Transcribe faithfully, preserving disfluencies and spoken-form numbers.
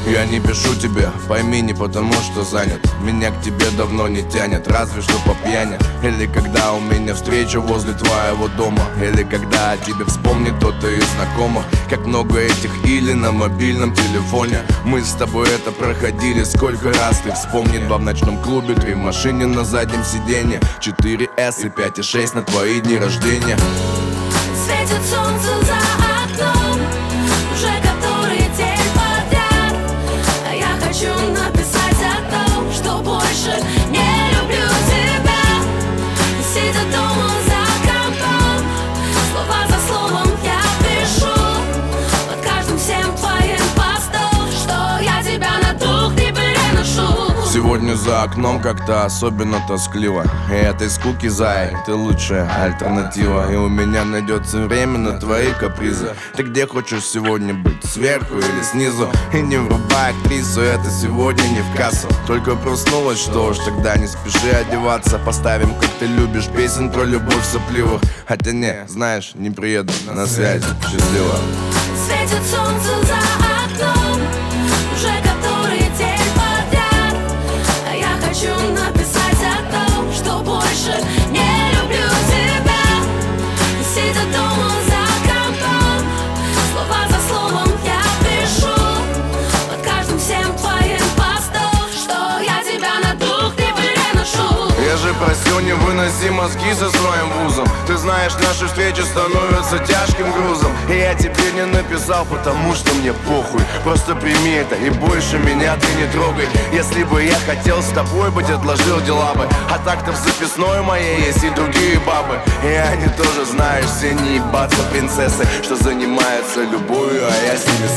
Я не пишу тебе, пойми, не потому что занят. Меня к тебе давно не тянет, разве что по пьяни. Или когда у меня встреча возле твоего дома. Или когда о тебе вспомнит кто-то из знакомых. Как много этих или на мобильном телефоне. Мы с тобой это проходили сколько раз. Ты вспомни: два в ночном клубе, три в машине на заднем сиденье, четыре эс и пять и шесть на твои дни рождения. Светит солнце за окном, уже который день подряд. А я хочу написать о том, что больше не люблю тебя. Сидя дома за компом, слова за словом я пишу под каждым всем твоим постом, что я тебя на дух не переношу. Сегодня за окном как-то особенно тоскливо. И этой скуки, зай, ты лучшая альтернатива. И у меня найдется время на твои капризы. Ты где хочешь сегодня быть, сверху или снизу? И не врубай актрису, это сегодня не в кассу. Только проснулась, что ж, тогда не спеши одеваться. Поставим, как ты любишь, песен про любовь сопливых. Хотя не, знаешь, не приеду на связь. Счастливо. Светит солнце за окном, уже который день подряд. А я хочу написать о том, что больше не люблю тебя. Сидя дома за компом, слова за словом я пишу под каждым всем твоим постом, что я тебя на дух не переношу. Я же просил не выноси мозги со своим вузом. Ты знаешь, наши встречи становятся тяжким грузом. И я тебе не написал, потому что мне похуй. Просто прими это и больше меня ты не трогай. Если бы я хотел с тобой быть, отложил дела бы. А так-то в записной моей есть и другие бабы. И они тоже, знаешь, все не ебаться принцессы, что занимаются любовью, а я с ними